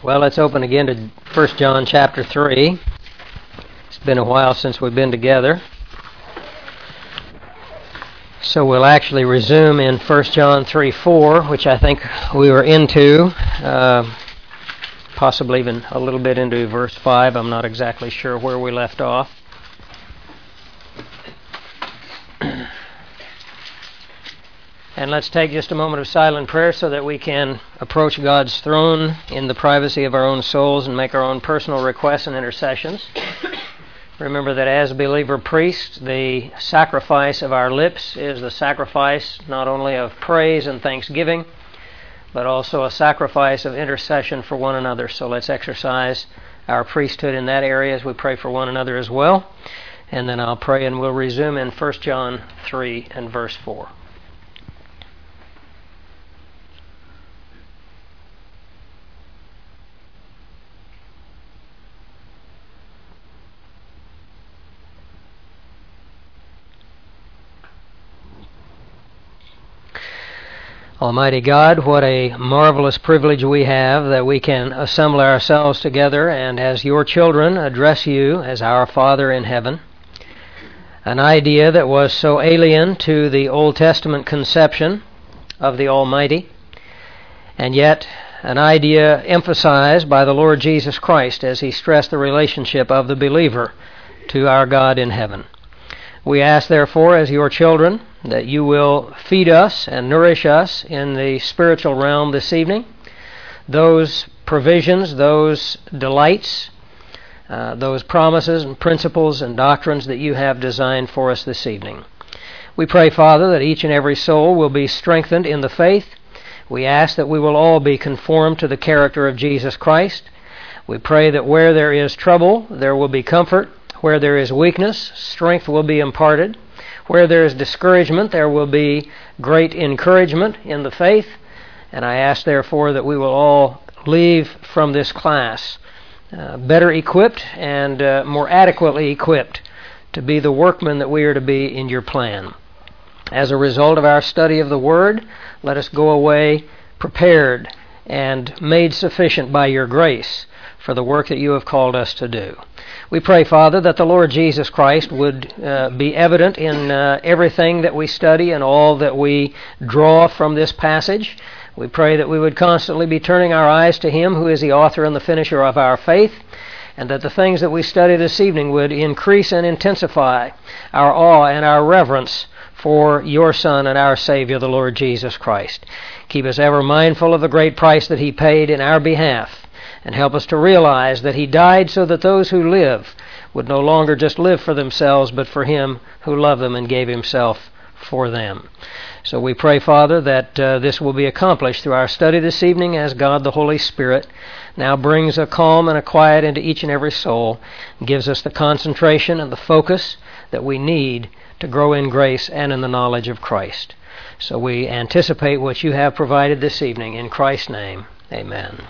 Well, let's open again to 1 John chapter 3. It's been a while since we've been together. So we'll actually resume in 1 John 3:4, which I think we were into, possibly even a little bit into verse 5. I'm not exactly sure where we left off. And let's take just a moment of silent prayer so that we can approach God's throne in the privacy of our own souls and make our own personal requests and intercessions. Remember that as believer priests, the sacrifice of our lips is the sacrifice not only of praise and thanksgiving, but also a sacrifice of intercession for one another. So let's exercise our priesthood in that area as we pray for one another as well. And then I'll pray and we'll resume in 1 John 3 and verse 4. Almighty God, what a marvelous privilege we have that we can assemble ourselves together and as your children address you as our Father in heaven. An idea that was so alien to the Old Testament conception of the Almighty, and yet an idea emphasized by the Lord Jesus Christ as he stressed the relationship of the believer to our God in heaven. We ask, therefore, as your children, that you will feed us and nourish us in the spiritual realm this evening. Those provisions, those delights, those promises and principles and doctrines that you have designed for us this evening. We pray, Father, that each and every soul will be strengthened in the faith. We ask that we will all be conformed to the character of Jesus Christ. We pray that where there is trouble, there will be comfort. Where there is weakness, strength will be imparted. Where there is discouragement, there will be great encouragement in the faith. And I ask, therefore, that we will all leave from this class better equipped and more adequately equipped to be the workmen that we are to be in your plan. As a result of our study of the Word, let us go away prepared and made sufficient by your grace for the work that you have called us to do. We pray, Father, that the Lord Jesus Christ would be evident in everything that we study and all that we draw from this passage. We pray that we would constantly be turning our eyes to Him who is the author and the finisher of our faith, and that the things that we study this evening would increase and intensify our awe and our reverence for your Son and our Savior, the Lord Jesus Christ. Keep us ever mindful of the great price that He paid in our behalf, and help us to realize that He died so that those who live would no longer just live for themselves, but for Him who loved them and gave Himself for them. So we pray, Father, that this will be accomplished through our study this evening as God the Holy Spirit now brings a calm and a quiet into each and every soul, and gives us the concentration and the focus that we need to grow in grace and in the knowledge of Christ. So we anticipate what you have provided this evening. In Christ's name, amen.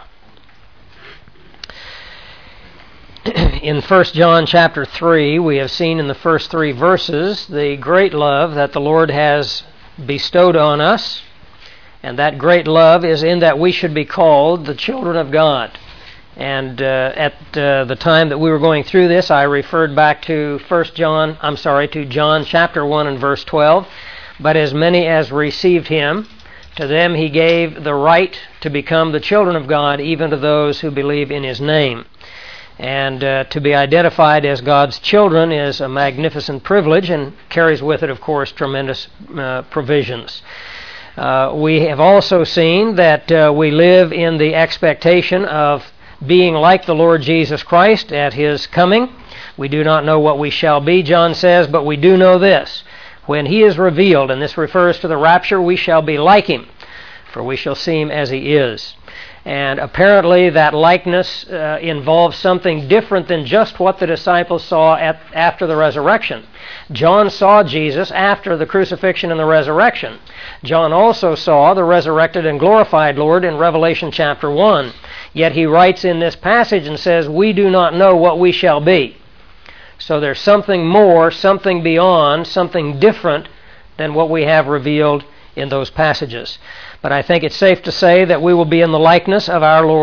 In 1 John chapter 3, we have seen in the first 3 verses the great love that the Lord has bestowed on us, and that great love is in that we should be called the children of God. And at the time that we were going through this, I referred back to John chapter 1 and verse 12. But as many as received Him, to them He gave the right to become the children of God, even to those who believe in His name. And to be identified as God's children is a magnificent privilege and carries with it, of course, tremendous provisions. We have also seen that we live in the expectation of being like the Lord Jesus Christ at His coming. We do not know what we shall be, John says, but we do know this. When He is revealed, and this refers to the rapture, we shall be like Him, for we shall see Him as He is. And apparently that likeness involves something different than just what the disciples saw after the resurrection. John saw Jesus after the crucifixion and the resurrection. John also saw the resurrected and glorified Lord in Revelation chapter 1. Yet he writes in this passage and says, we do not know what we shall be. So there's something more, something beyond, something different than what we have revealed in those passages. But I think it's safe to say that we will be in the likeness of our Lord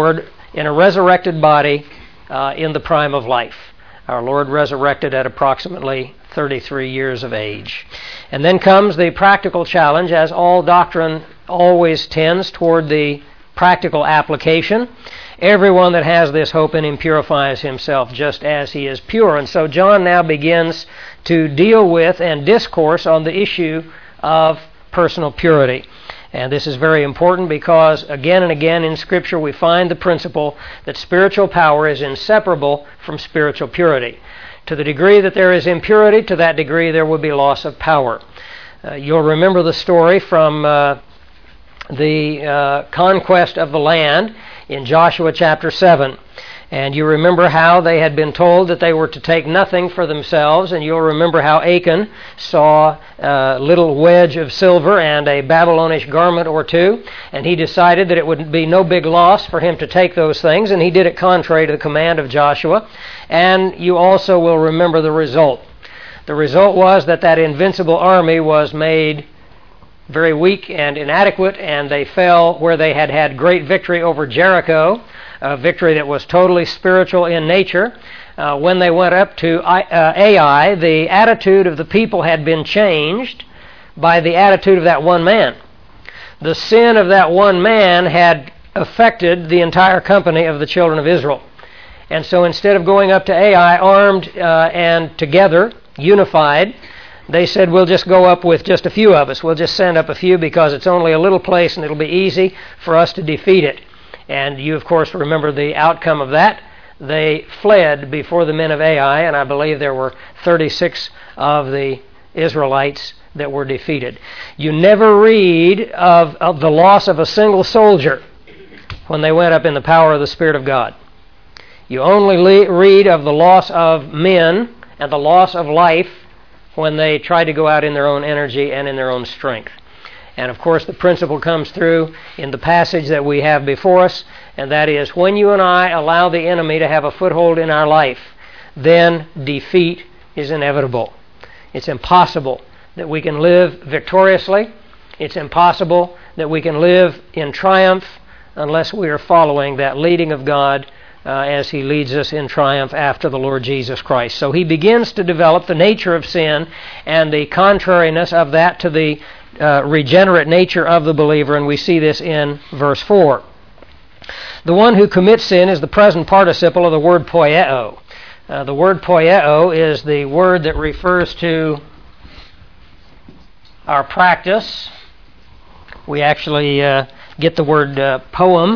in a resurrected body in the prime of life. Our Lord resurrected at approximately 33 years of age. And then comes the practical challenge, as all doctrine always tends toward the practical application. Everyone that has this hope in him purifies himself just as he is pure. And so John now begins to deal with and discourse on the issue of personal purity. And this is very important because again and again in Scripture we find the principle that spiritual power is inseparable from spiritual purity. To the degree that there is impurity, to that degree there will be loss of power. You'll remember the story from the conquest of the land in Joshua chapter 7. And you remember how they had been told that they were to take nothing for themselves, and you'll remember how Achan saw a little wedge of silver and a Babylonish garment or two, and he decided that it would be no big loss for him to take those things, and he did it contrary to the command of Joshua. And you also will remember the result. The result was that invincible army was made very weak and inadequate, and they fell where they had had great victory over Jericho, a victory that was totally spiritual in nature. When they went up to Ai, the attitude of the people had been changed by the attitude of that one man. The sin of that one man had affected the entire company of the children of Israel. And so instead of going up to Ai armed and together, unified, they said, we'll just go up with just a few of us. We'll just send up a few because it's only a little place and it'll be easy for us to defeat it. And you, of course, remember the outcome of that. They fled before the men of Ai, and I believe there were 36 of the Israelites that were defeated. You never read of the loss of a single soldier when they went up in the power of the Spirit of God. You only read of the loss of men and the loss of life when they tried to go out in their own energy and in their own strength. And of course the principle comes through in the passage that we have before us, and that is when you and I allow the enemy to have a foothold in our life, then defeat is inevitable. It's impossible that we can live victoriously. It's impossible that we can live in triumph unless we are following that leading of God as He leads us in triumph after the Lord Jesus Christ. So He begins to develop the nature of sin and the contrariness of that to the regenerate nature of the believer, and we see this in verse 4. The one who commits sin is the present participle of the word poieo. The word poieo is the word that refers to our practice. We actually get the word poem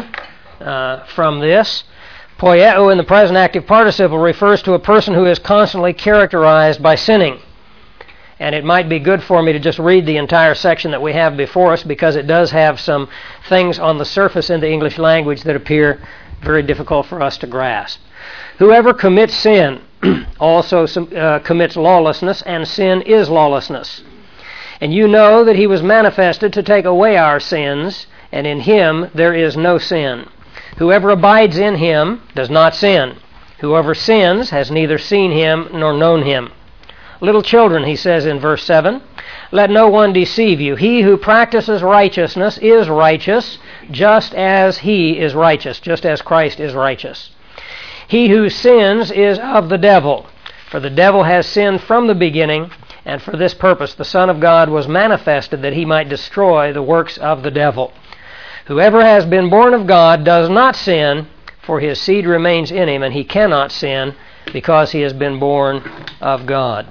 from this. Poieo in the present active participle refers to a person who is constantly characterized by sinning. And it might be good for me to just read the entire section that we have before us because it does have some things on the surface in the English language that appear very difficult for us to grasp. Whoever commits sin also commits lawlessness, and sin is lawlessness. And you know that He was manifested to take away our sins, and in Him there is no sin. Whoever abides in Him does not sin. Whoever sins has neither seen Him nor known Him. Little children, He says in verse 7, let no one deceive you. He who practices righteousness is righteous, just as He is righteous, just as Christ is righteous. He who sins is of the devil, for the devil has sinned from the beginning, and for this purpose the Son of God was manifested that He might destroy the works of the devil. Whoever has been born of God does not sin, for his seed remains in him, and he cannot sin because he has been born of God.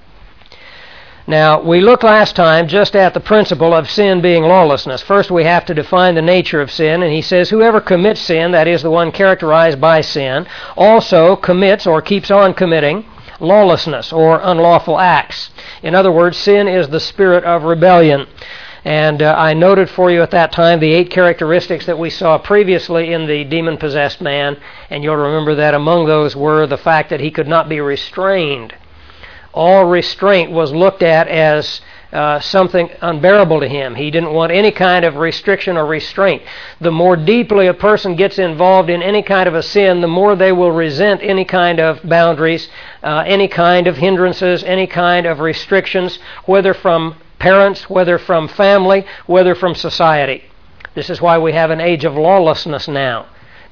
Now, we looked last time just at the principle of sin being lawlessness. First, we have to define the nature of sin, and he says, whoever commits sin, that is the one characterized by sin, also commits or keeps on committing lawlessness or unlawful acts. In other words, sin is the spirit of rebellion. And I noted for you at that time the 8 characteristics that we saw previously in the demon-possessed man, and you'll remember that among those were the fact that he could not be restrained. All restraint was looked at as something unbearable to him. He didn't want any kind of restriction or restraint. The more deeply a person gets involved in any kind of a sin, the more they will resent any kind of boundaries, any kind of hindrances, any kind of restrictions, whether from parents, whether from family, whether from society. This is why we have an age of lawlessness now,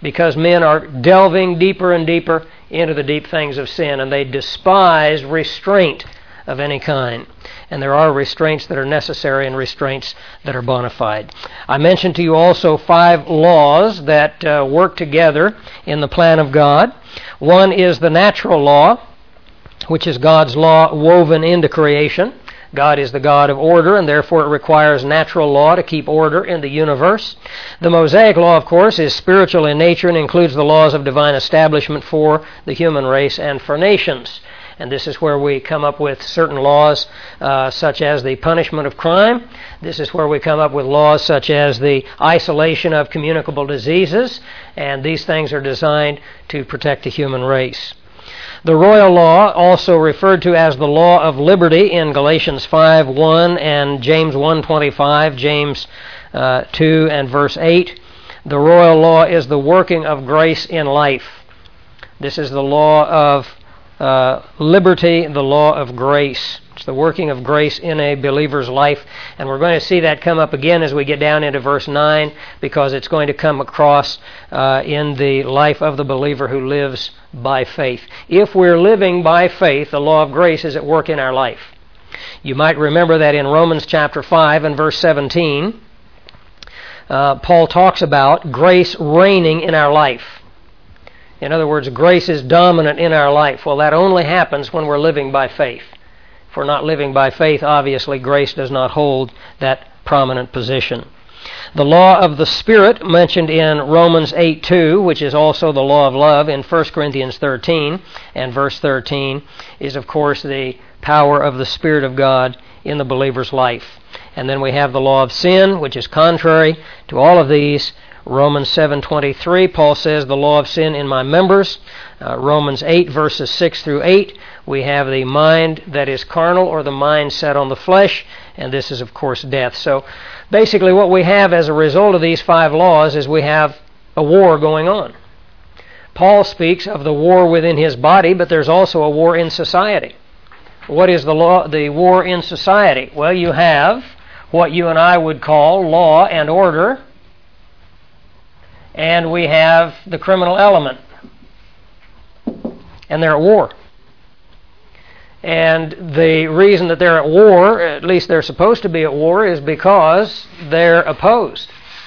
because men are delving deeper and deeper into the deep things of sin, and they despise restraint of any kind. And there are restraints that are necessary and restraints that are bona fide. I mentioned to you also 5 laws that work together in the plan of God. One is the natural law, which is God's law woven into creation. God is the God of order, and therefore it requires natural law to keep order in the universe. The Mosaic law, of course, is spiritual in nature and includes the laws of divine establishment for the human race and for nations. And this is where we come up with certain laws such as the punishment of crime. This is where we come up with laws such as the isolation of communicable diseases. And these things are designed to protect the human race. The royal law, also referred to as the law of liberty in Galatians 5:1 and James 1:25, James 2 and verse 8. The royal law is the working of grace in life. This is the law of liberty, the law of grace. It's the working of grace in a believer's life. And we're going to see that come up again as we get down into verse 9, because it's going to come across in the life of the believer who lives by faith. If we're living by faith, the law of grace is at work in our life. You might remember that in Romans chapter 5 and verse 17, Paul talks about grace reigning in our life. In other words, grace is dominant in our life. Well, that only happens when we're living by faith. If we're not living by faith, obviously grace does not hold that prominent position. The law of the Spirit, mentioned in Romans 8:2, which is also the law of love in 1 Corinthians 13 and verse 13, is of course the power of the Spirit of God in the believer's life. And then we have the law of sin, which is contrary to all of these. Romans 7:23, Paul says, the law of sin in my members. Romans 8, verses 6 through 8, we have the mind that is carnal, or the mind set on the flesh, and this is, of course, death. So basically what we have as a result of these 5 laws is we have a war going on. Paul speaks of the war within his body, but there's also a war in society. What is the war in society? Well, you have what you and I would call law and order, and we have the criminal element. And they're at war. And the reason that they're at war, at least they're supposed to be at war, is because they're opposed.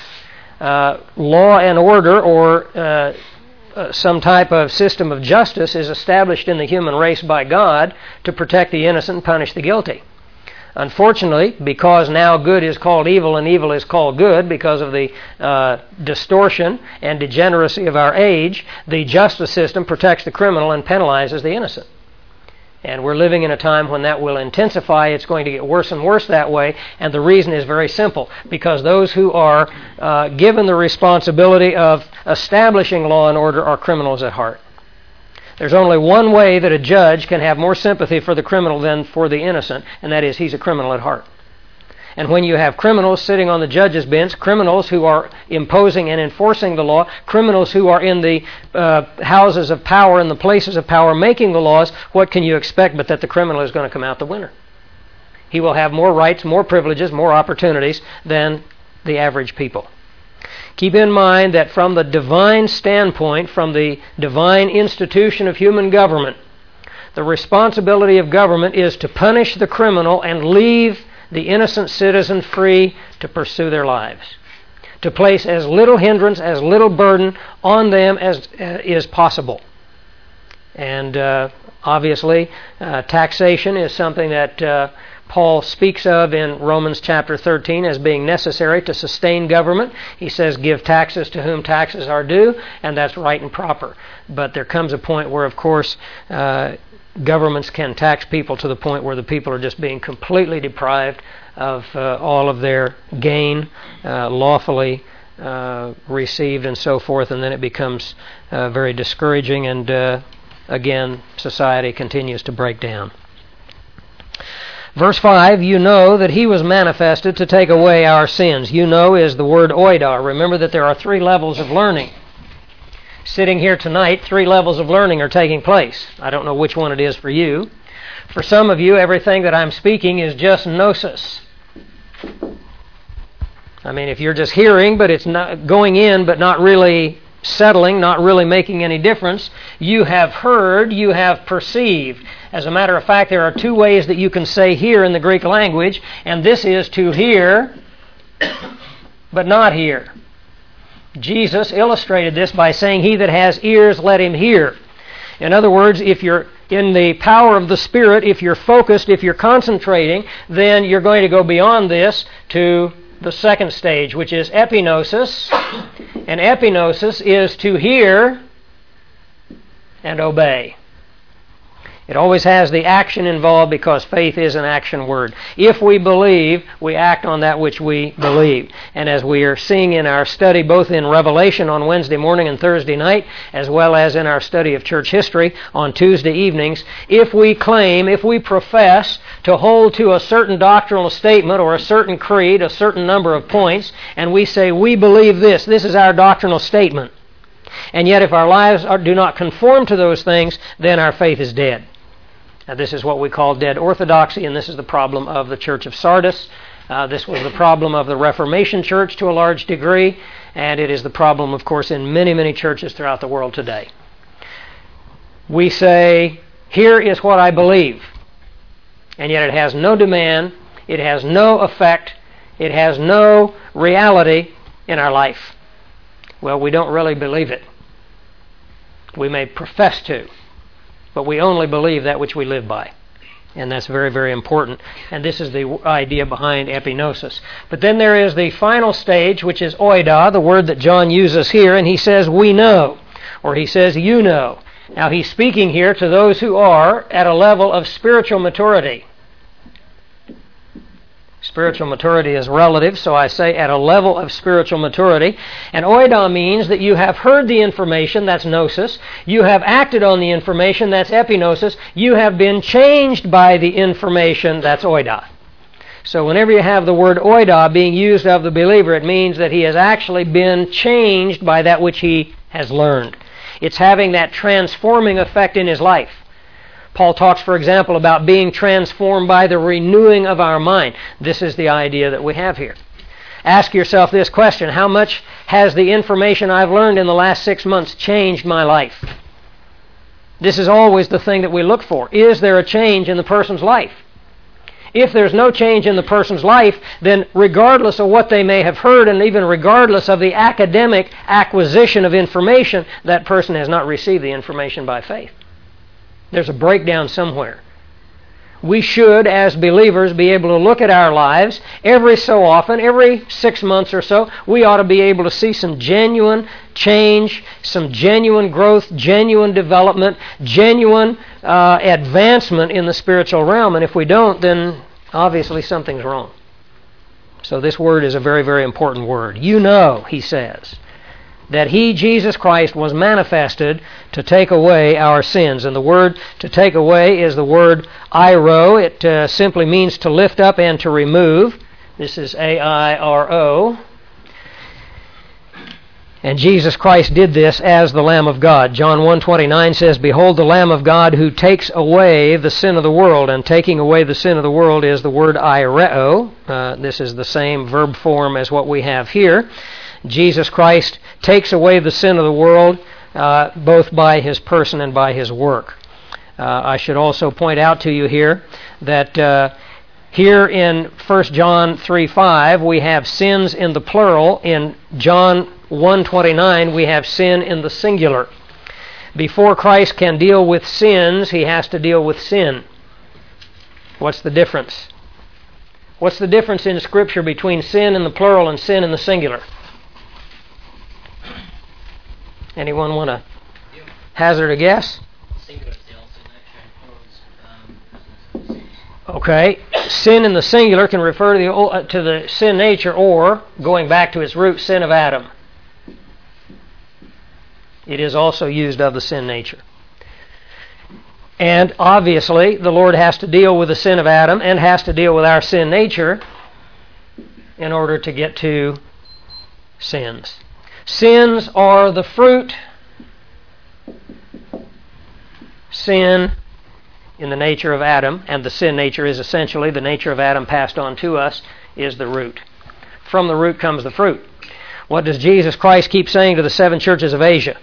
Law and order, or some type of system of justice, is established in the human race by God to protect the innocent and punish the guilty. Unfortunately, because now good is called evil and evil is called good because of the distortion and degeneracy of our age, the justice system protects the criminal and penalizes the innocent. And we're living in a time when that will intensify. It's going to get worse and worse that way, and the reason is very simple. Because those who are given the responsibility of establishing law and order are criminals at heart. There's only one way that a judge can have more sympathy for the criminal than for the innocent, and that is he's a criminal at heart. And when you have criminals sitting on the judge's bench, criminals who are imposing and enforcing the law, criminals who are in the houses of power and the places of power making the laws, what can you expect but that the criminal is going to come out the winner? He will have more rights, more privileges, more opportunities than the average people. Keep in mind that from the divine standpoint, from the divine institution of human government, the responsibility of government is to punish the criminal and leave the innocent citizen free to pursue their lives, to place as little hindrance, as little burden on them as is possible. And obviously, taxation is something that Paul speaks of in Romans chapter 13 as being necessary to sustain government. He says, give taxes to whom taxes are due, and that's right and proper. But there comes a point where, of course, governments can tax people to the point where the people are just being completely deprived of all of their gain lawfully received and so forth, and then it becomes very discouraging, and again, society continues to break down. Verse 5, you know that he was manifested to take away our sins. You know is the word oida. Remember that there are 3 levels of learning. Sitting here tonight, 3 levels of learning are taking place. I don't know which one it is for you. For some of you, everything that I'm speaking is just gnosis. I mean, if you're just hearing, but it's not going in, but not really settling, not really making any difference. You have heard, you have perceived. As a matter of fact, there are two ways that you can say hear in the Greek language, and this is to hear, but not hear. Jesus illustrated this by saying, "He that has ears, let him hear." In other words, if you're in the power of the Spirit, if you're focused, if you're concentrating, then you're going to go beyond this to the second stage, which is epignosis. And epignosis is to hear and obey. It always has the action involved because faith is an action word. If we believe, we act on that which we believe. And as we are seeing in our study, both in Revelation on Wednesday morning and Thursday night, as well as in our study of church history on Tuesday evenings, if we claim, if we profess to hold to a certain doctrinal statement or a certain creed, a certain number of points, and we say, we believe this is our doctrinal statement, and yet if our lives do not conform to those things, then our faith is dead. Now, this is what we call dead orthodoxy, and this is the problem of the Church of Sardis. This was the problem of the Reformation Church to a large degree, and it is the problem, of course, in many, many churches throughout the world today. We say, here is what I believe, and yet it has no demand, it has no effect, it has no reality in our life. Well, we don't really believe it. We may profess to, but we only believe that which we live by. And that's very, very important. And this is the idea behind epignosis. But then there is the final stage, which is oida, the word that John uses here, and he says, we know, or he says, you know. Now, he's speaking here to those who are at a level of spiritual maturity. Spiritual maturity is relative, so I say at a level of spiritual maturity. And oida means that you have heard the information, that's gnosis. You have acted on the information, that's epignosis. You have been changed by the information, that's oida. So whenever you have the word oida being used of the believer, it means that he has actually been changed by that which he has learned. It's having that transforming effect in his life. Paul talks, for example, about being transformed by the renewing of our mind. This is the idea that we have here. Ask yourself this question: how much has the information I've learned in the last 6 months changed my life? This is always the thing that we look for. Is there a change in the person's life? If there's no change in the person's life, then regardless of what they may have heard, and even regardless of the academic acquisition of information, that person has not received the information by faith. There's a breakdown somewhere. We should, as believers, be able to look at our lives every so often, every 6 months or so. We ought to be able to see some genuine change, some genuine growth, genuine development, genuine advancement in the spiritual realm. And if we don't, then obviously something's wrong. So this word is a very, very important word. You know, he says, that He, Jesus Christ, was manifested to take away our sins. And the word to take away is the word airo. It simply means to lift up and to remove. This is A-I-R-O. And Jesus Christ did this as the Lamb of God. John 1:29 says, "Behold the Lamb of God who takes away the sin of the world." And taking away the sin of the world is the word aireo. This is the same verb form as what we have here. Jesus Christ takes away the sin of the world both by His person and by His work. I should also point out to you here that here in 1 John 3:5 we have sins in the plural. In John 1:29 we have sin in the singular. Before Christ can deal with sins, He has to deal with sin. What's the difference? What's the difference in Scripture between sin in the plural and sin in the singular? Anyone want to hazard a guess? Okay. Sin in the singular can refer to the sin nature, or, going back to its root, sin of Adam. It is also used of the sin nature. And obviously, the Lord has to deal with the sin of Adam and has to deal with our sin nature in order to get to sins. Sins are the fruit. Sin in the nature of Adam, and the sin nature is essentially the nature of Adam passed on to us, is the root. From the root comes the fruit. What does Jesus Christ keep saying to the 7 churches of Asia?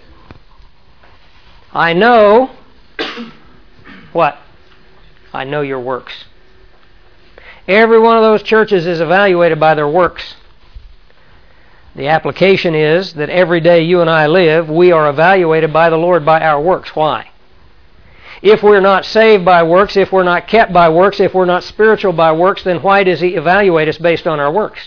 I know what? I know your works. Every one of those churches is evaluated by their works. The application is that every day you and I live, we are evaluated by the Lord by our works. Why? If we're not saved by works, if we're not kept by works, if we're not spiritual by works, then why does He evaluate us based on our works?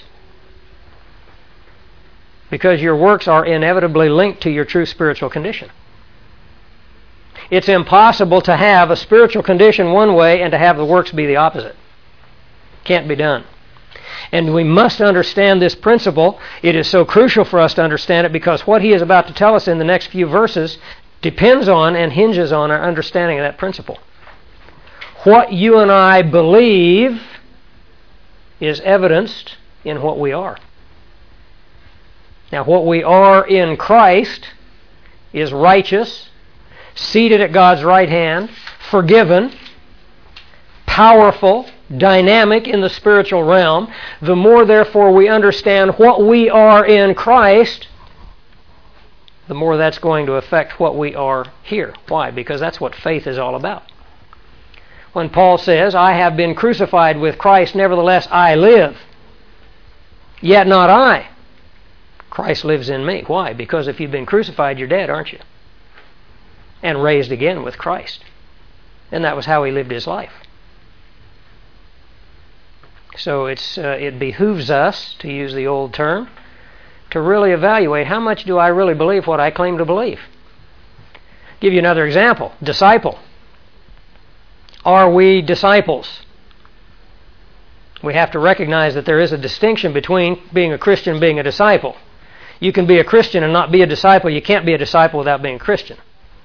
Because your works are inevitably linked to your true spiritual condition. It's impossible to have a spiritual condition one way and to have the works be the opposite. Can't be done. And we must understand this principle. It is so crucial for us to understand it because what he is about to tell us in the next few verses depends on and hinges on our understanding of that principle. What you and I believe is evidenced in what we are. Now, what we are in Christ is righteous, seated at God's right hand, forgiven, powerful, dynamic in the spiritual realm. The more, therefore, we understand what we are in Christ, the more that's going to affect what we are here. Why? Because that's what faith is all about. When Paul says, I have been crucified with Christ, nevertheless I live, yet not I. Christ lives in me. Why? Because if you've been crucified, you're dead, aren't you? And raised again with Christ. And that was how he lived his life. So it behooves us, to use the old term, to really evaluate how much do I really believe what I claim to believe. Give you another example. Disciple. Are we disciples? We have to recognize that there is a distinction between being a Christian and being a disciple. You can be a Christian and not be a disciple. You can't be a disciple without being a Christian.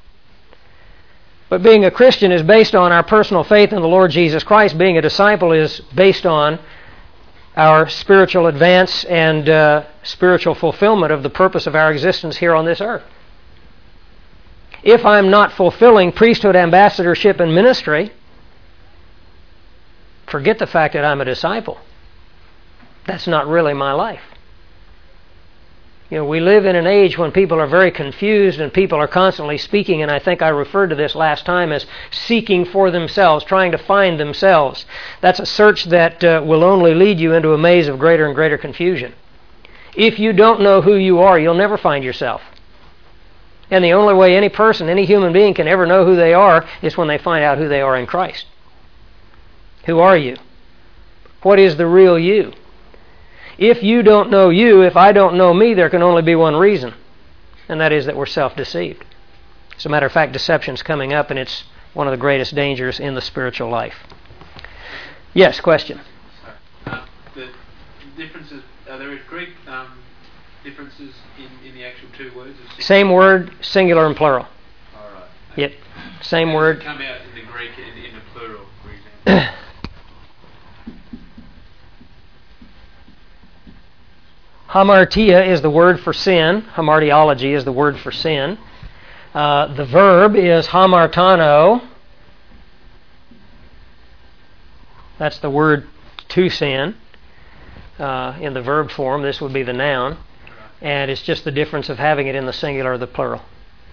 But being a Christian is based on our personal faith in the Lord Jesus Christ. Being a disciple is based on our spiritual advance and spiritual fulfillment of the purpose of our existence here on this earth. If I'm not fulfilling priesthood, ambassadorship, and ministry, forget the fact that I'm a disciple. That's not really my life. You know, we live in an age when people are very confused and people are constantly speaking, and I think I referred to this last time as seeking for themselves, trying to find themselves. That's a search that will only lead you into a maze of greater and greater confusion. If you don't know who you are, you'll never find yourself. And the only way any person, any human being can ever know who they are is when they find out who they are in Christ. Who are you? What is the real you? If you don't know you, if I don't know me, there can only be one reason, and that is that we're self-deceived. As a matter of fact, deception's coming up, and it's one of the greatest dangers in the spiritual life. Yes, question? The differences, are there Greek differences in the actual two words? Same word, singular and plural. All right. Yep, same word. Come out in the Greek in the plural, for example. Hamartia is the word for sin. Hamartiology is the word for sin. The verb is hamartano. That's the word to sin. In the verb form, this would be the noun. And it's just the difference of having it in the singular or the plural.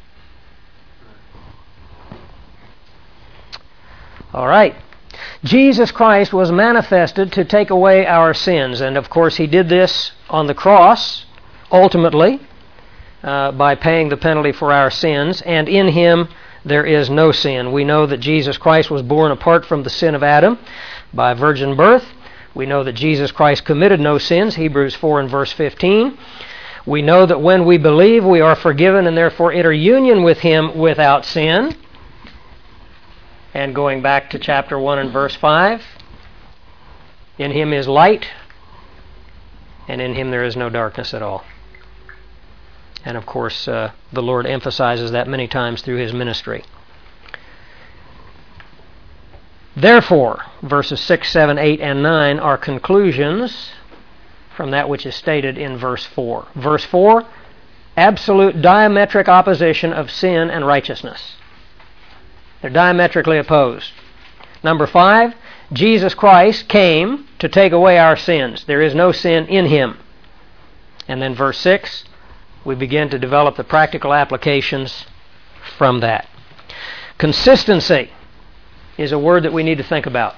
All right. Jesus Christ was manifested to take away our sins. And of course, he did this on the cross, ultimately, by paying the penalty for our sins. And in him there is no sin. We know that Jesus Christ was born apart from the sin of Adam by virgin birth. We know that Jesus Christ committed no sins, Hebrews 4 and verse 15. We know that when we believe, we are forgiven and therefore enter union with him without sin. And going back to chapter 1 and verse 5, in him is light, and in him there is no darkness at all. And of course, the Lord emphasizes that many times through his ministry. Therefore, verses 6, 7, 8, and 9 are conclusions from that which is stated in verse 4. Verse 4, absolute diametric opposition of sin and righteousness. They're diametrically opposed. Number 5, Jesus Christ came to take away our sins. There is no sin in him. And then verse 6, we begin to develop the practical applications from that. Consistency is a word that we need to think about.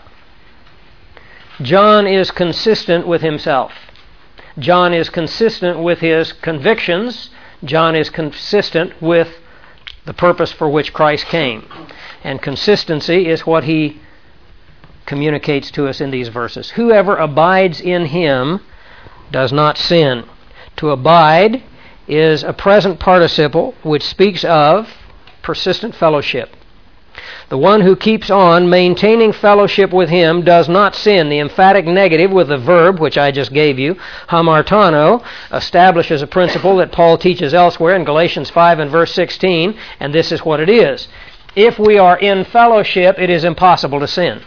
John is consistent with himself. John is consistent with his convictions. John is consistent with the purpose for which Christ came. And consistency is what he communicates to us in these verses. Whoever abides in him does not sin. To abide is a present participle which speaks of persistent fellowship. The one who keeps on maintaining fellowship with him does not sin. The emphatic negative with the verb, which I just gave you, hamartano, establishes a principle that Paul teaches elsewhere in Galatians 5 and verse 16, and this is what it is. If we are in fellowship, it is impossible to sin.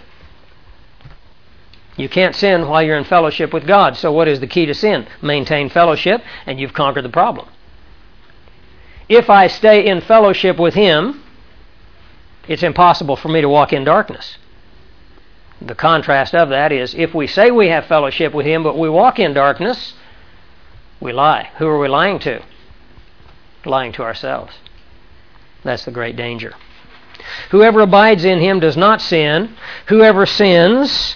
You can't sin while you're in fellowship with God. So what is the key to sin? Maintain fellowship, and you've conquered the problem. If I stay in fellowship with him, it's impossible for me to walk in darkness. The contrast of that is, if we say we have fellowship with him, but we walk in darkness, we lie. Who are we lying to? Lying to ourselves. That's the great danger. Whoever abides in him does not sin. Whoever sins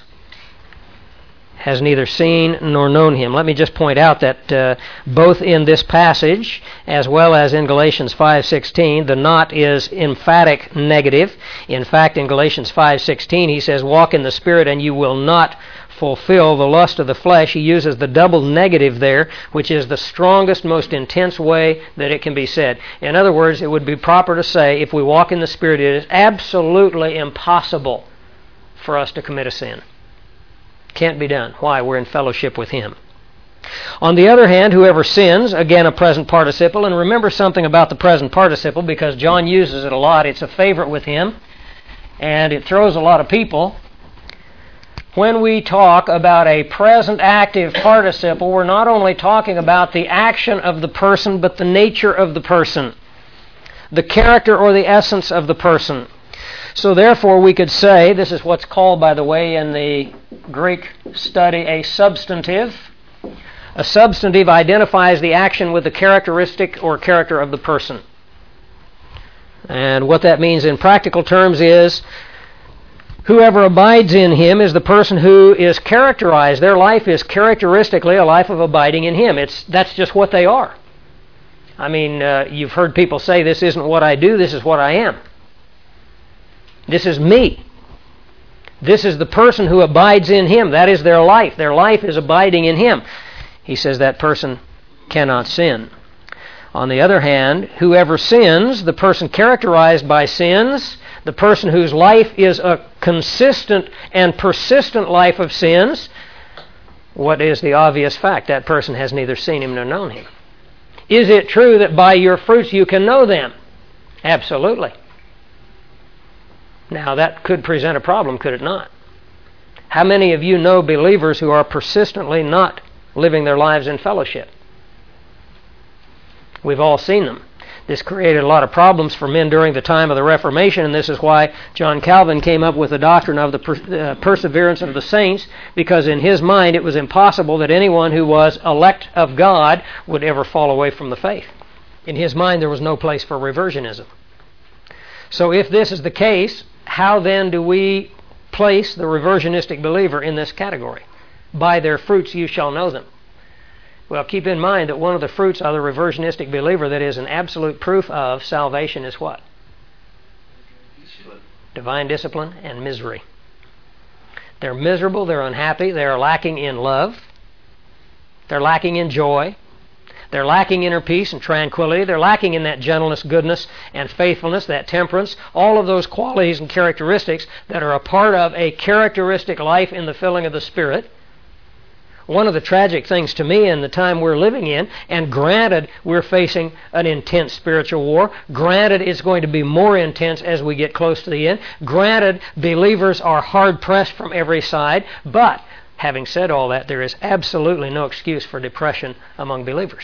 has neither seen nor known him. Let me just point out that both in this passage as well as in Galatians 5:16, the not is emphatic negative. In fact, in Galatians 5:16, he says, walk in the Spirit and you will not fulfill the lust of the flesh. He uses the double negative there, which is the strongest, most intense way that it can be said. In other words, it would be proper to say, if we walk in the Spirit, it is absolutely impossible for us to commit a sin. Can't be done. Why? We're in fellowship with him. On the other hand, whoever sins, again a present participle, and remember something about the present participle because John uses it a lot. It's a favorite with him, and it throws a lot of people. When we talk about a present active participle, we're not only talking about the action of the person, but the nature of the person, the character or the essence of the person. So therefore we could say, this is what's called, by the way, in the Greek study, a substantive. A substantive identifies the action with the characteristic or character of the person. And what that means in practical terms is, whoever abides in him is the person who is characterized. Their life is characteristically a life of abiding in him. That's just what they are. I mean, you've heard people say, this isn't what I do, this is what I am. This is me. This is the person who abides in him. That is their life. Their life is abiding in him. He says that person cannot sin. On the other hand, whoever sins, the person characterized by sins, the person whose life is a consistent and persistent life of sins, what is the obvious fact? That person has neither seen him nor known him. Is it true that by your fruits you can know them? Absolutely. Now, that could present a problem, could it not? How many of you know believers who are persistently not living their lives in fellowship? We've all seen them. This created a lot of problems for men during the time of the Reformation, and this is why John Calvin came up with the doctrine of the perseverance of the saints, because in his mind it was impossible that anyone who was elect of God would ever fall away from the faith. In his mind there was no place for reversionism. So if this is the case, how then do we place the reversionistic believer in this category? By their fruits you shall know them. Well, keep in mind that one of the fruits of the reversionistic believer that is an absolute proof of salvation is what? Divine discipline and misery. They're miserable, they're unhappy, they're lacking in love, they're lacking in joy, they're lacking inner peace and tranquility. They're lacking in that gentleness, goodness, and faithfulness, that temperance, all of those qualities and characteristics that are a part of a characteristic life in the filling of the Spirit. One of the tragic things to me in the time we're living in, and granted we're facing an intense spiritual war, granted it's going to be more intense as we get close to the end, granted believers are hard-pressed from every side, but having said all that, there is absolutely no excuse for depression among believers.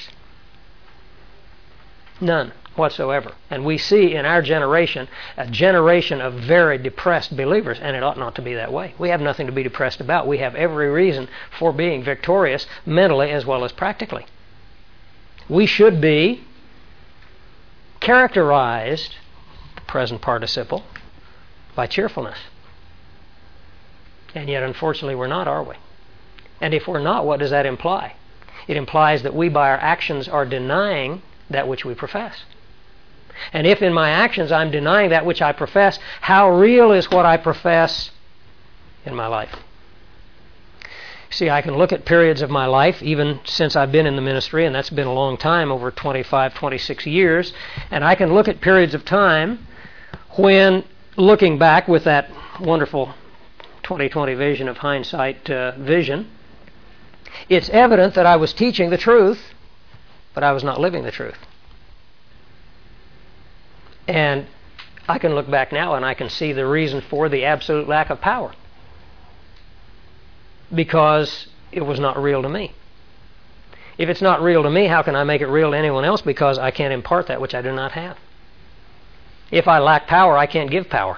None whatsoever. And we see in our generation a generation of very depressed believers, and it ought not to be that way. We have nothing to be depressed about. We have every reason for being victorious mentally as well as practically. we should be characterized, the present participle, by cheerfulness. And yet, unfortunately, we're not, are we? And if we're not, what does that imply? It implies that we, by our actions, are denying that which we profess. And if in my actions I'm denying that which I profess, how real is what I profess in my life? See, I can look at periods of my life, even since I've been in the ministry, and that's been a long time, over 25, 26 years, and I can look at periods of time when, looking back with that wonderful 20/20 vision of hindsight vision, it's evident that I was teaching the truth, but I was not living the truth. And I can look back now and I can see the reason for the absolute lack of power. Because it was not real to me. If it's not real to me, how can I make it real to anyone else? Because I can't impart that which I do not have. If I lack power, I can't give power.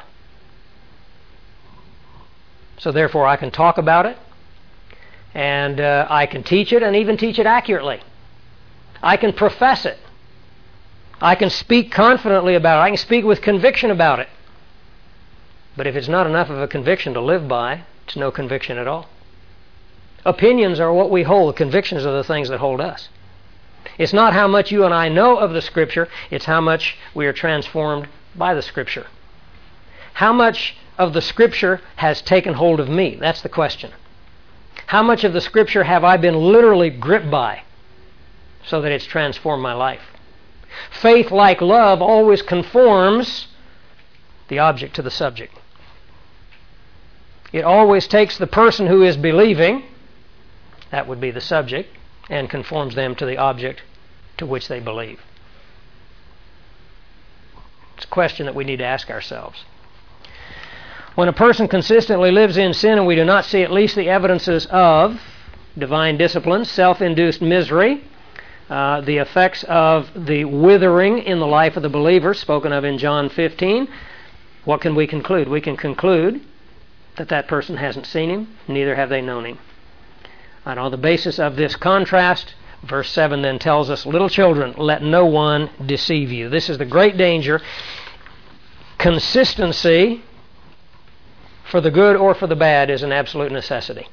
So therefore, I can talk about it, and I can teach it, and even teach it accurately. I can profess it. I can speak confidently about it. I can speak with conviction about it. But if it's not enough of a conviction to live by, it's no conviction at all. Opinions are what we hold. Convictions are the things that hold us. It's not how much you and I know of the Scripture, it's how much we are transformed by the Scripture. How much of the Scripture has taken hold of me? That's the question. How much of the Scripture have I been literally gripped by so that it's transformed my life? Faith, like love, always conforms the object to the subject. It always takes the person who is believing, that would be the subject, and conforms them to the object to which they believe. It's a question that we need to ask ourselves. When a person consistently lives in sin and we do not see at least the evidences of divine discipline, self-induced misery, the effects of the withering in the life of the believer spoken of in John 15, what can we conclude? We can conclude that that person hasn't seen Him, neither have they known Him. And on the basis of this contrast, verse 7 then tells us, little children, let no one deceive you. This is the great danger. Consistency, for the good or for the bad, is an absolute necessity.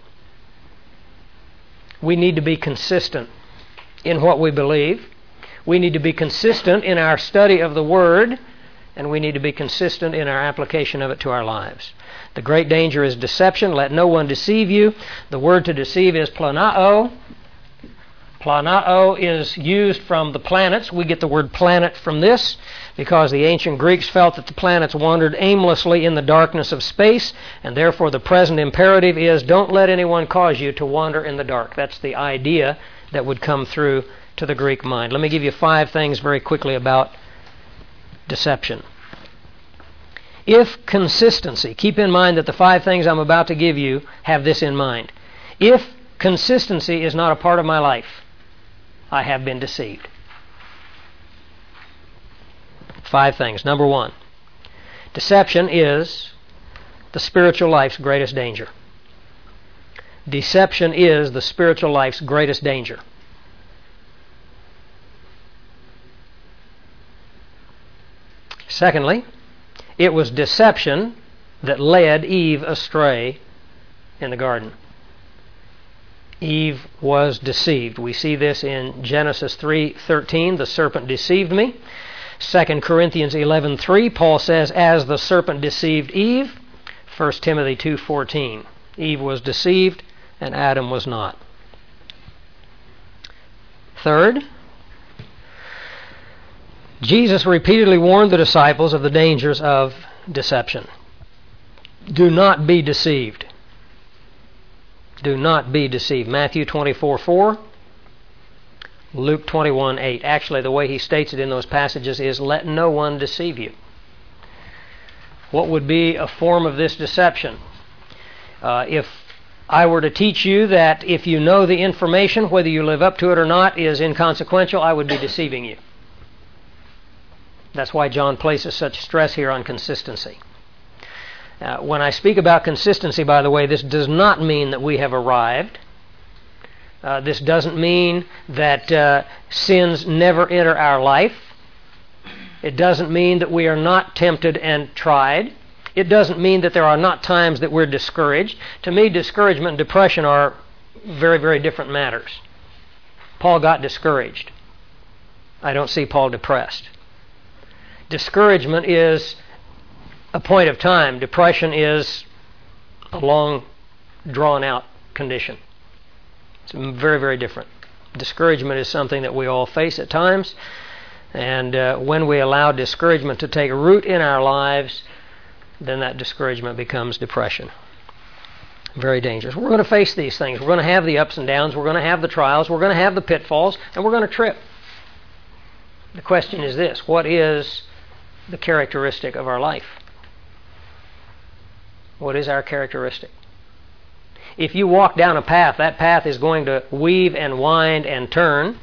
We need to be consistent in what we believe. We need to be consistent in our study of the Word, and we need to be consistent in our application of it to our lives. The great danger is deception. Let no one deceive you. The word to deceive is planao. Planao is used from the planets. We get the word planet from this because the ancient Greeks felt that the planets wandered aimlessly in the darkness of space, and therefore the present imperative is don't let anyone cause you to wander in the dark. That's the idea that would come through to the Greek mind. Let me give you 5 things very quickly about deception. If consistency, keep in mind that the 5 things I'm about to give you have this in mind. If consistency is not a part of my life, I have been deceived. 5 things. Number 1, deception is the spiritual life's greatest danger. Deception is the spiritual life's greatest danger. Secondly, it was deception that led Eve astray in the garden. Eve was deceived. We see this in Genesis 3:13, the serpent deceived me. 2 Corinthians 11:3, Paul says, as the serpent deceived Eve. 1 Timothy 2:14, Eve was deceived and Adam was not. Third, Jesus repeatedly warned the disciples of the dangers of deception. Do not be deceived. Do not be deceived. Matthew 24:4, Luke 21:8. Actually, the way he states it in those passages is, let no one deceive you. What would be a form of this deception? If I were to teach you that if you know the information, whether you live up to it or not, is inconsequential, I would be deceiving you. That's why John places such stress here on consistency. When I speak about consistency, by the way, this does not mean that we have arrived. This doesn't mean that sins never enter our life. It doesn't mean that we are not tempted and tried. It doesn't mean that there are not times that we're discouraged. To me, discouragement and depression are very, very different matters. Paul got discouraged. I don't see Paul depressed. Discouragement is a point of time. Depression is a long, drawn-out condition. It's very, very different. Discouragement is something that we all face at times, and when we allow discouragement to take root in our lives, then that discouragement becomes depression. Very dangerous. We're going to face these things. We're going to have the ups and downs. We're going to have the trials. We're going to have the pitfalls, and we're going to trip. The question is this: what is the characteristic of our life? What is our characteristic? If you walk down a path, that path is going to weave and wind and turn.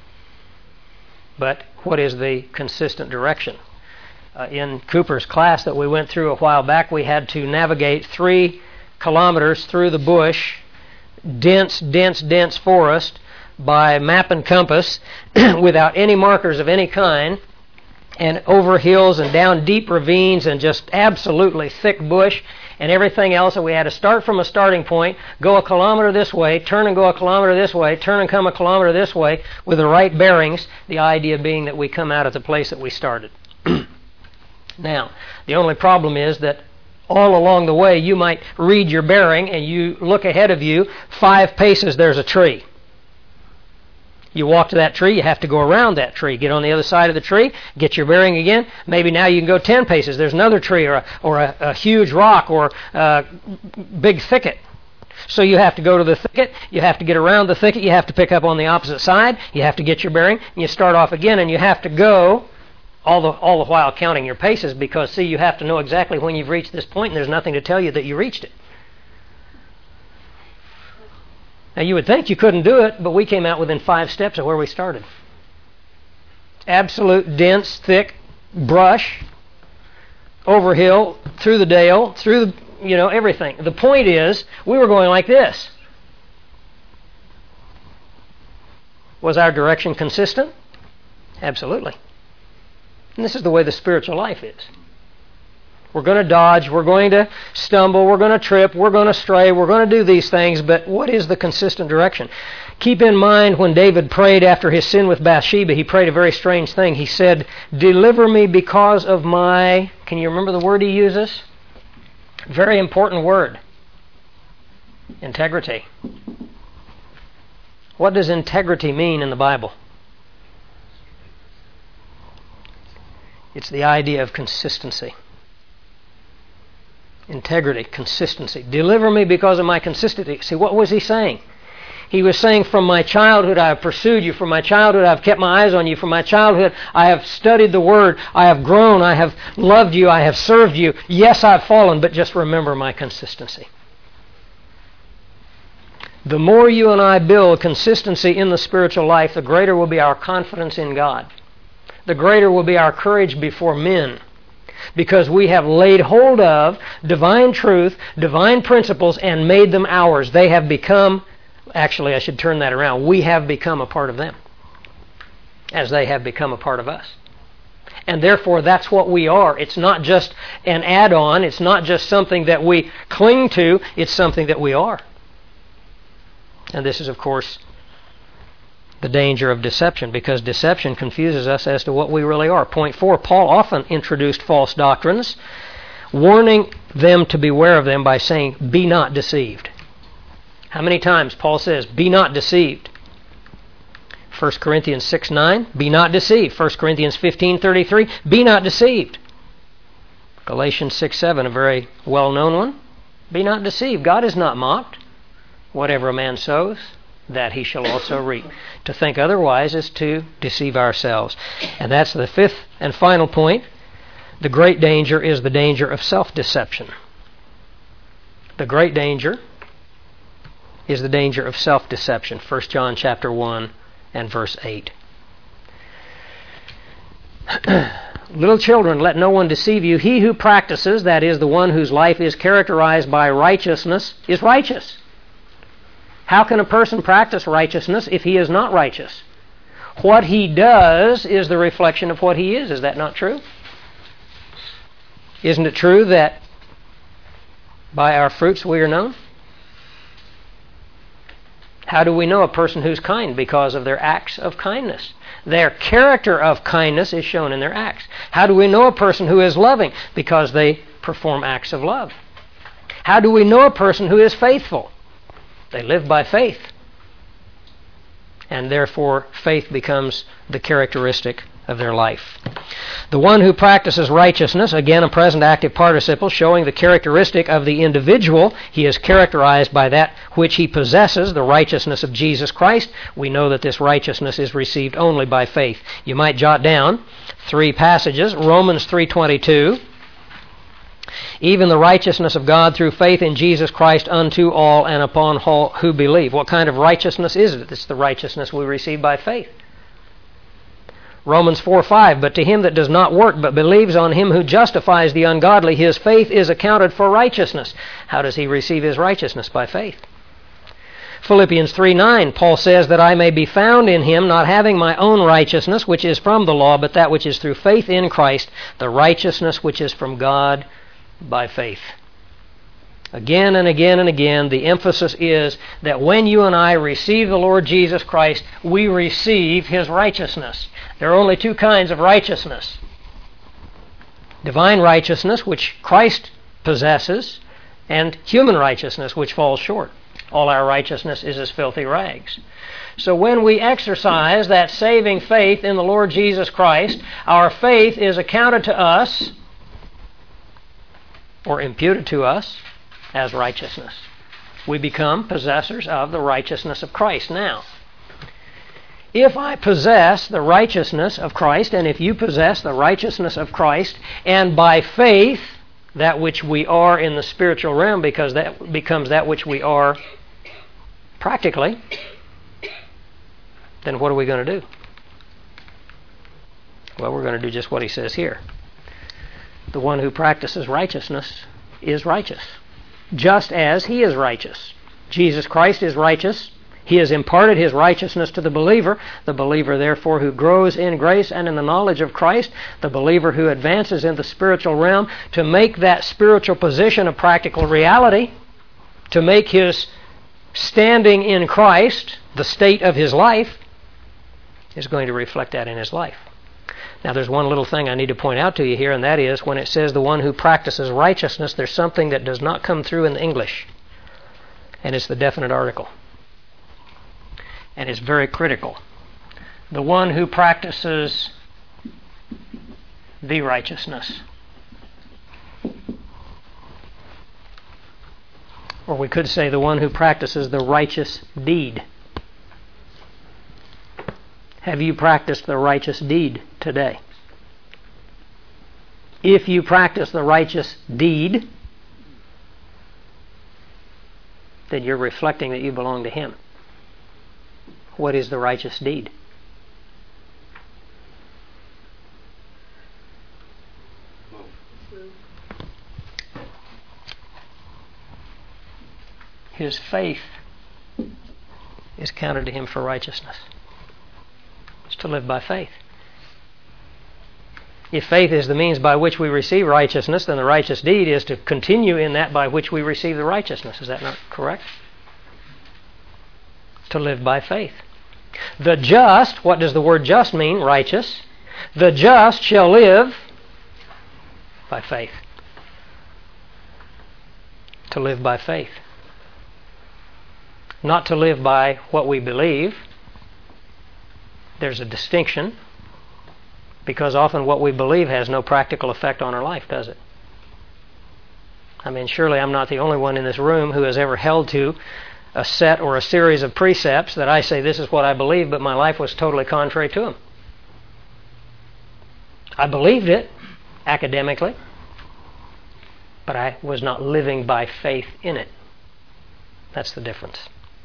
But what is the consistent direction? In Cooper's class that we went through a while back, we had to navigate 3 kilometers through the bush, dense forest, by map and compass, without any markers of any kind, and over hills and down deep ravines and just absolutely thick bush and everything else. And we had to start from a starting point, go a kilometer this way, turn and go a kilometer this way, turn and come a kilometer this way with the right bearings, the idea being that we come out at the place that we started. Now, the only problem is that all along the way you might read your bearing and you look ahead of you, 5 paces there's a tree. You walk to that tree, you have to go around that tree, get on the other side of the tree, get your bearing again. Maybe now you can go 10 paces. There's another tree or a huge rock or a big thicket. So you have to go to the thicket, you have to get around the thicket, you have to pick up on the opposite side, you have to get your bearing, and you start off again, and you have to go all the while counting your paces, because, see, you have to know exactly when you've reached this point, and there's nothing to tell you that you reached it. Now, you would think you couldn't do it, but we came out within 5 steps of where we started. Absolute, dense, thick brush, over hill, through the dale, through the, everything. The point is, we were going like this. Was our direction consistent? Absolutely. And this is the way the spiritual life is. We're going to dodge, we're going to stumble, we're going to trip, we're going to stray, we're going to do these things, but what is the consistent direction? Keep in mind when David prayed after his sin with Bathsheba, he prayed a very strange thing. He said, "Deliver me because of my," can you remember the word he uses? Very important word. Integrity. What does integrity mean in the Bible? It's the idea of consistency. Integrity, consistency. Deliver me because of my consistency. See, what was he saying? He was saying, from my childhood I have pursued you. From my childhood I have kept my eyes on you. From my childhood I have studied the Word. I have grown. I have loved you. I have served you. Yes, I've fallen, but just remember my consistency. The more you and I build consistency in the spiritual life, the greater will be our confidence in God. The greater will be our courage before men. Because we have laid hold of divine truth, divine principles, and made them ours. They have become, actually I should turn that around, we have become a part of them, as they have become a part of us. And therefore that's what we are. It's not just an add-on, it's not just something that we cling to, it's something that we are. And this is, of course, the danger of deception, because deception confuses us as to what we really are. Point 4, Paul often introduced false doctrines, warning them to beware of them by saying, "Be not deceived." How many times Paul says, "Be not deceived"? 1 Corinthians 6:9, "Be not deceived." 1 Corinthians 15:33, "Be not deceived." Galatians 6:7, a very well-known one, "Be not deceived. God is not mocked. Whatever a man sows, that he shall also reap." To think otherwise is to deceive ourselves. And that's the 5th and final point. The great danger is the danger of self-deception. The great danger is the danger of self-deception. 1 John chapter 1 and verse 8. "Little children, let no one deceive you. He who practices, that is, the one whose life is characterized by righteousness, is righteous. How can a person practice righteousness if he is not righteous? What he does is the reflection of what he is. Is that not true? Isn't it true that by our fruits we are known? How do we know a person who's kind? Because of their acts of kindness. Their character of kindness is shown in their acts. How do we know a person who is loving? Because they perform acts of love. How do we know a person who is faithful? They live by faith. And therefore, faith becomes the characteristic of their life. The one who practices righteousness, again a present active participle, showing the characteristic of the individual. He is characterized by that which he possesses, the righteousness of Jesus Christ. We know that this righteousness is received only by faith. You might jot down 3 passages. Romans 3:22. Even the righteousness of God through faith in Jesus Christ unto all and upon all who believe. What kind of righteousness is it? It's the righteousness we receive by faith. Romans 4:5, but to him that does not work but believes on him who justifies the ungodly, his faith is accounted for righteousness. How does he receive his righteousness? By faith. Philippians 3:9, Paul says that I may be found in him, not having my own righteousness, which is from the law, but that which is through faith in Christ, the righteousness which is from God by faith. Again and again and again, the emphasis is that when you and I receive the Lord Jesus Christ, we receive His righteousness. There are only 2 kinds of righteousness. Divine righteousness, which Christ possesses, and human righteousness, which falls short. All our righteousness is as filthy rags. So when we exercise that saving faith in the Lord Jesus Christ, our faith is accounted to us, or imputed to us, as righteousness. We become possessors of the righteousness of Christ. Now, if I possess the righteousness of Christ, and if you possess the righteousness of Christ, and by faith, that which we are in the spiritual realm, because that becomes that which we are practically, then what are we going to do? Well, we're going to do just what he says here. The one who practices righteousness is righteous, just as he is righteous. Jesus Christ is righteous. He has imparted His righteousness to the believer. The believer, therefore, who grows in grace and in the knowledge of Christ, the believer who advances in the spiritual realm to make that spiritual position a practical reality, to make his standing in Christ the state of his life, is going to reflect that in his life. Now, there's one little thing I need to point out to you here, and that is when it says the one who practices righteousness, there's something that does not come through in the English, and it's the definite article. And it's very critical. The one who practices the righteousness. Or we could say the one who practices the righteous deed. Have you practiced the righteous deed today? If you practice the righteous deed, then you're reflecting that you belong to Him. What is the righteous deed? His faith is counted to him for righteousness. It's to live by faith. If faith is the means by which we receive righteousness, then the righteous deed is to continue in that by which we receive the righteousness. Is that not correct? To live by faith. The just, what does the word just mean? Righteous. The just shall live by faith. To live by faith. Not to live by what we believe. There's a distinction, because often what we believe has no practical effect on our life, does it? I mean, surely I'm not the only one in this room who has ever held to a set or a series of precepts that I say this is what I believe, but my life was totally contrary to them. I believed it academically, but I was not living by faith in it. That's the difference.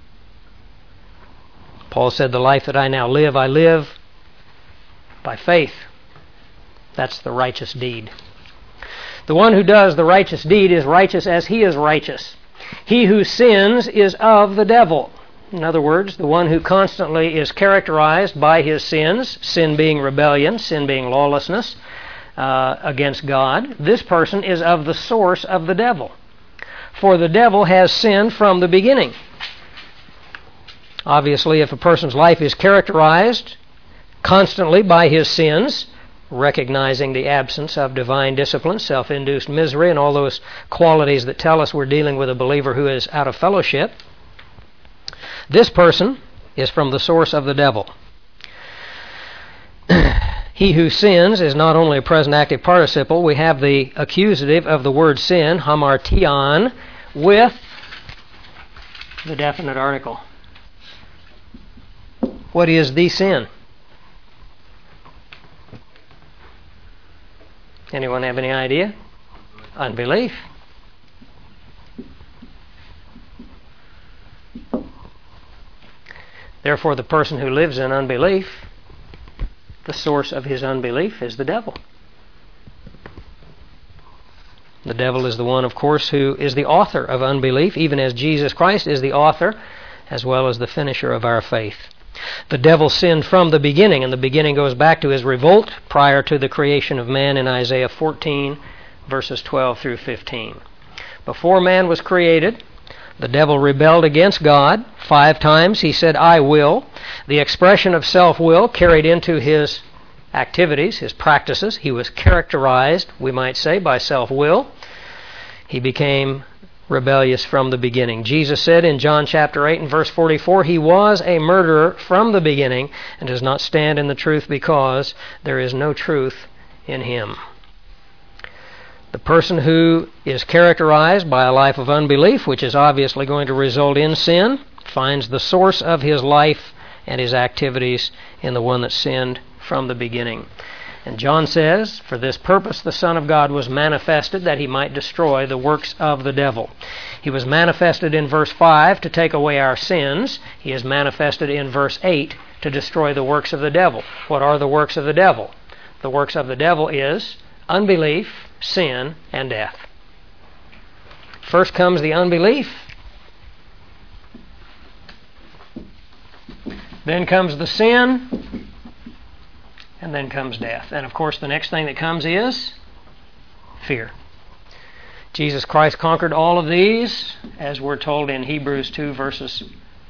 Paul said, the life that I now live, I live by faith. That's the righteous deed. The one who does the righteous deed is righteous as he is righteous. He who sins is of the devil. In other words, the one who constantly is characterized by his sins, sin being rebellion, sin being lawlessness against God, this person is of the source of the devil. For the devil has sinned from the beginning. Obviously, if a person's life is characterized constantly by his sins, recognizing the absence of divine discipline, self-induced misery, and all those qualities that tell us we're dealing with a believer who is out of fellowship, this person is from the source of the devil. He who sins is not only a present active participle. We have the accusative of the word sin, hamartion, with the definite article. What is the sin? Anyone have any idea? Unbelief. Therefore, the person who lives in unbelief, the source of his unbelief is the devil. The devil is the one, of course, who is the author of unbelief, even as Jesus Christ is the author as well as the finisher of our faith. The devil sinned from the beginning, and the beginning goes back to his revolt prior to the creation of man in Isaiah 14, verses 12 through 15. Before man was created, the devil rebelled against God. 5 times he said, I will. The expression of self-will carried into his activities, his practices. He was characterized, we might say, by self-will. He became rebellious from the beginning. Jesus said in John chapter 8 and verse 44, he was a murderer from the beginning and does not stand in the truth because there is no truth in him. The person who is characterized by a life of unbelief, which is obviously going to result in sin, finds the source of his life and his activities in the one that sinned from the beginning. And John says, for this purpose the Son of God was manifested, that he might destroy the works of the devil. He was manifested in verse 5 to take away our sins. He is manifested in verse 8 to destroy the works of the devil. What are the works of the devil? The works of the devil is unbelief, sin, and death. First comes the unbelief. Then comes the sin. And then comes death. And of course the next thing that comes is fear. Jesus Christ conquered all of these, as we're told in Hebrews 2 verses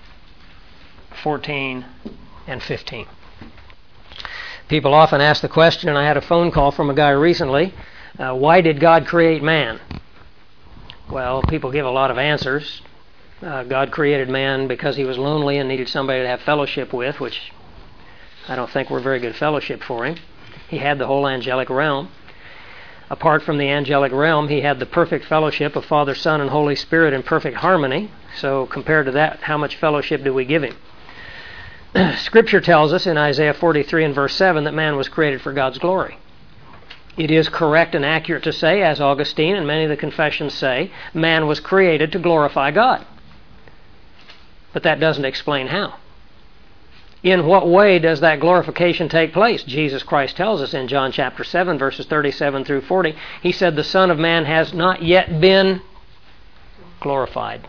14 and 15. People often ask the question, and I had a phone call from a guy recently, why did God create man? Well, people give a lot of answers. God created man because he was lonely and needed somebody to have fellowship with, which I don't think we're very good fellowship for him. He had the whole angelic realm. Apart from the angelic realm, he had the perfect fellowship of Father, Son, and Holy Spirit in perfect harmony. So compared to that, how much fellowship do we give him? Scripture tells us in Isaiah 43 and verse 7 that man was created for God's glory. It is correct and accurate to say, as Augustine and many of the confessions say, man was created to glorify God. But that doesn't explain how. In what way does that glorification take place? Jesus Christ tells us in John chapter 7, verses 37 through 40. He said, the Son of Man has not yet been glorified.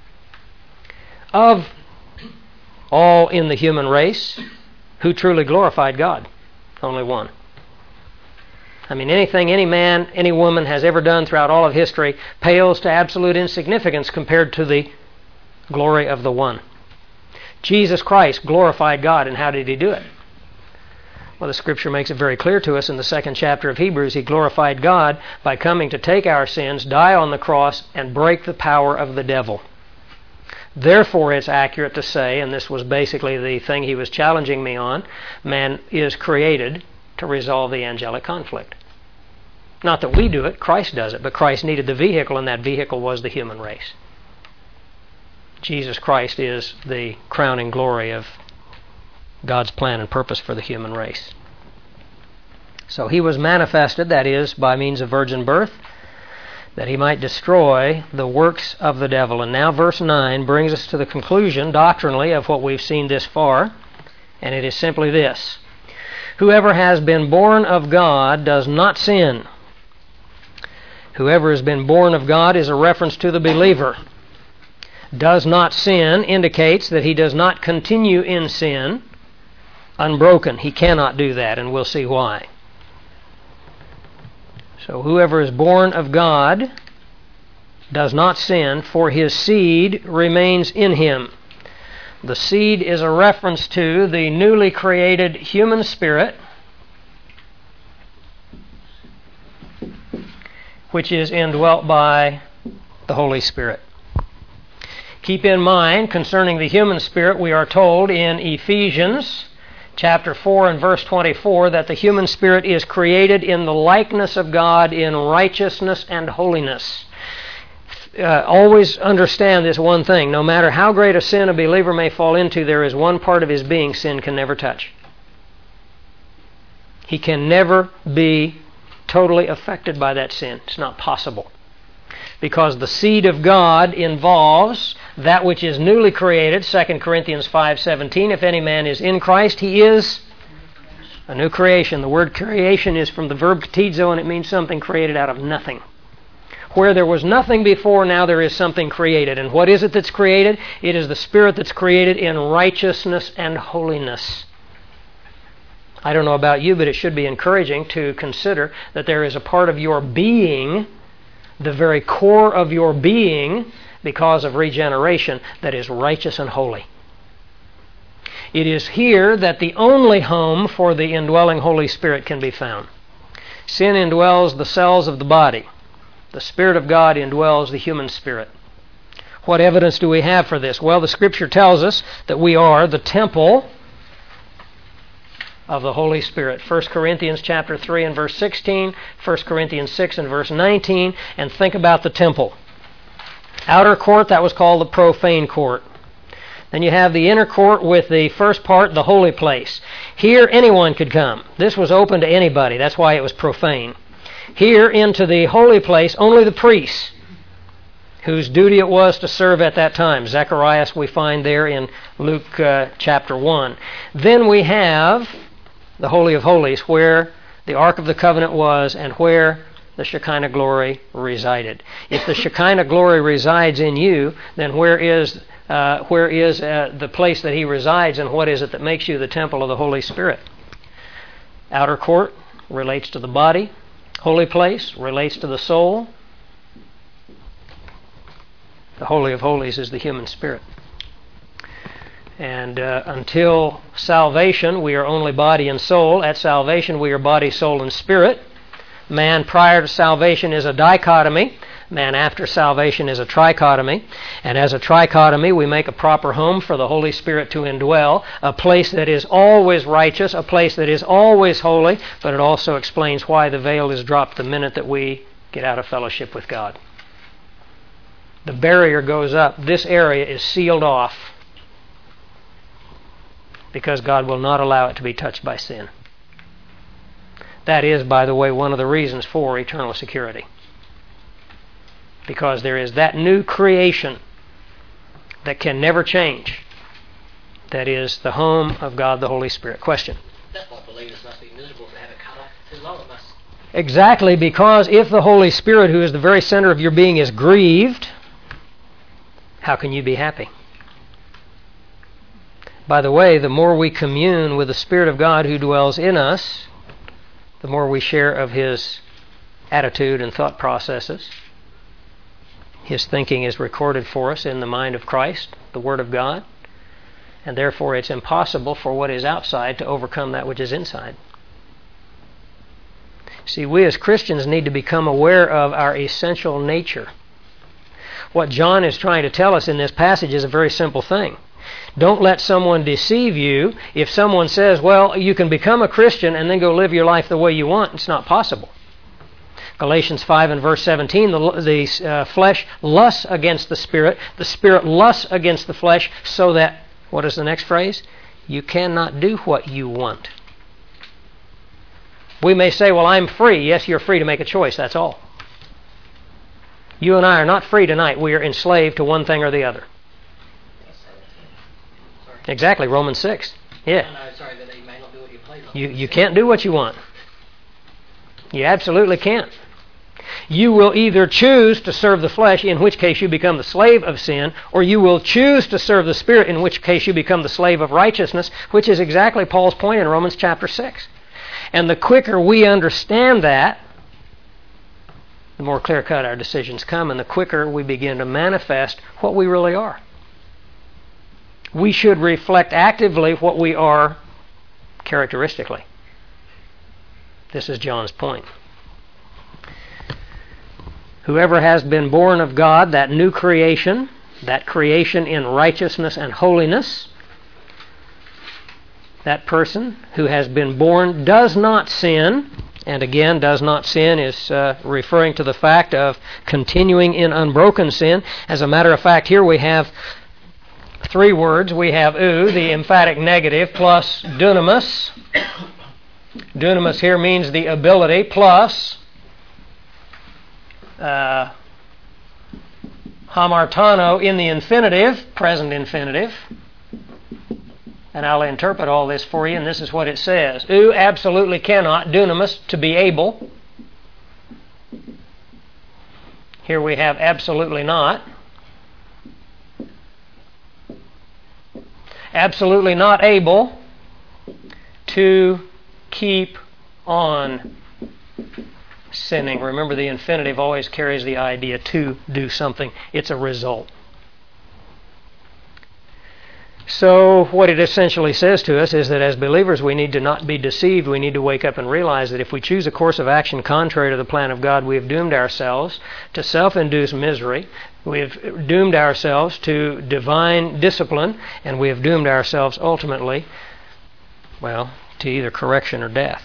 Of all in the human race, who truly glorified God? Only one. I mean, anything any man, any woman has ever done throughout all of history pales to absolute insignificance compared to the glory of the one. Jesus Christ glorified God, and how did he do it? Well, the Scripture makes it very clear to us in the 2nd chapter of Hebrews. He glorified God by coming to take our sins, die on the cross, and break the power of the devil. Therefore, it's accurate to say, and this was basically the thing he was challenging me on, man is created to resolve the angelic conflict. Not that we do it, Christ does it, but Christ needed the vehicle, and that vehicle was the human race. Jesus Christ is the crowning glory of God's plan and purpose for the human race. So he was manifested, that is, by means of virgin birth, that he might destroy the works of the devil. And now verse 9 brings us to the conclusion, doctrinally, of what we've seen this far, and it is simply this. Whoever has been born of God does not sin. Whoever has been born of God is a reference to the believer. does not sin indicates that he does not continue in sin unbroken. He cannot do that, and we'll see why. So whoever is born of God does not sin, for his seed remains in him. The seed is a reference to the newly created human spirit, which is indwelt by the Holy Spirit. Keep in mind, concerning the human spirit, we are told in Ephesians chapter 4 and verse 24 that the human spirit is created in the likeness of God in righteousness and holiness. Always understand this one thing. No matter how great a sin a believer may fall into, there is one part of his being sin can never touch. He can never be totally affected by that sin. It's not possible. Because the seed of God involves that which is newly created, 2 Corinthians 5:17. If any man is in Christ, he is a new creation. The word creation is from the verb ktizo, and it means something created out of nothing. Where there was nothing before, now there is something created. And what is it that's created? It is the Spirit that's created in righteousness and holiness. I don't know about you, but it should be encouraging to consider that there is a part of your being, the very core of your being, because of regeneration, that is righteous and holy. It is here that the only home for the indwelling Holy Spirit can be found. Sin indwells the cells of the body. The Spirit of God indwells the human spirit. What evidence do we have for this? Well, the Scripture tells us that we are the temple of the Holy Spirit. 1 Corinthians chapter 3 and verse 16, 1 Corinthians 6 and verse 19, and think about the temple. Outer court, that was called the profane court. Then you have the inner court with the first part, the holy place. Here anyone could come. This was open to anybody. That's why it was profane. Here into the holy place, only the priests, whose duty it was to serve at that time. Zacharias we find there in Luke chapter 1. Then we have the Holy of Holies, where the Ark of the Covenant was and where the Shekinah glory resided. If the Shekinah glory resides in you, then where is the place that He resides, and what is it that makes you the temple of the Holy Spirit? Outer court relates to the body. Holy place relates to the soul. The Holy of Holies is the human spirit. And until salvation, we are only body and soul. At salvation, we are body, soul, and spirit. Man prior to salvation is a dichotomy. Man after salvation is a trichotomy. And as a trichotomy, we make a proper home for the Holy Spirit to indwell, a place that is always righteous, a place that is always holy, but it also explains why the veil is dropped the minute that we get out of fellowship with God. The barrier goes up. This area is sealed off because God will not allow it to be touched by sin. That is, by the way, one of the reasons for eternal security. Because there is that new creation that can never change. That is the home of God the Holy Spirit. Question? That's why believers must be miserable to have it cut off too long. It must. Exactly, because if the Holy Spirit, who is the very center of your being, is grieved, how can you be happy? By the way, the more we commune with the Spirit of God who dwells in us, the more we share of His attitude and thought processes. His thinking is recorded for us in the mind of Christ, the Word of God, and therefore it's impossible for what is outside to overcome that which is inside. See, we as Christians need to become aware of our essential nature. What John is trying to tell us in this passage is a very simple thing. Don't let someone deceive you. If someone says, well, you can become a Christian and then go live your life the way you want, it's not possible. Galatians 5 and verse 17, the flesh lusts against the Spirit lusts against the flesh, so that, what is the next phrase? You cannot do what you want. We may say, well, I'm free. Yes, you're free to make a choice, that's all. You and I are not free tonight. We are enslaved to one thing or the other. Exactly, Romans 6. Yeah. No, sorry, that you may not do what you please. You can't do what you want. You absolutely can't. You will either choose to serve the flesh, in which case you become the slave of sin, or you will choose to serve the Spirit, in which case you become the slave of righteousness, which is exactly Paul's point in Romans chapter 6. And the quicker we understand that, the more clear-cut our decisions come, and the quicker we begin to manifest what we really are. We should reflect actively what we are characteristically. This is John's point. Whoever has been born of God, that new creation, that creation in righteousness and holiness, that person who has been born does not sin. And again, does not sin is referring to the fact of continuing in unbroken sin. As a matter of fact, here we have three words. We have ou, the emphatic negative, plus dunamis. Dunamis here means the ability, plus hamartano in the infinitive, present infinitive. And I'll interpret all this for you, and this is what it says. Ou absolutely cannot, dunamis, to be able. Here we have absolutely not. Absolutely not able to keep on sinning. Remember, the infinitive always carries the idea to do something. It's a result. So what it essentially says to us is that as believers we need to not be deceived. We need to wake up and realize that if we choose a course of action contrary to the plan of God, we have doomed ourselves to self-induced misery. We have doomed ourselves to divine discipline, and we have doomed ourselves ultimately, to either correction or death.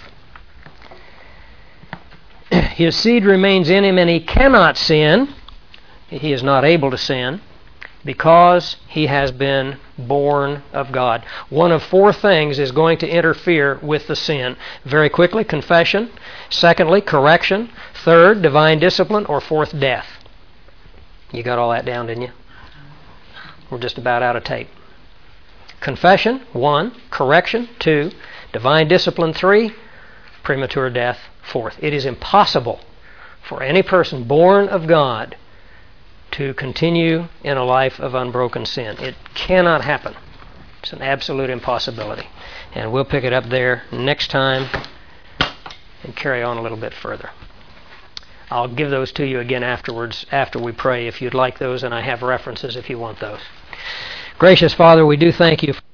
His seed remains in him, and he cannot sin. He is not able to sin, because he has been born of God. One of four things is going to interfere with the sin. Very quickly, confession. Secondly, correction. Third, divine discipline. Or fourth, death. You got all that down, didn't you? We're just about out of tape. Confession, 1. Correction, 2. Divine discipline, 3. Premature death, 4th. It is impossible for any person born of God to continue in a life of unbroken sin. It cannot happen. It's an absolute impossibility. And we'll pick it up there next time and carry on a little bit further. I'll give those to you again afterwards, after we pray, if you'd like those, and I have references if you want those. Gracious Father, we do thank you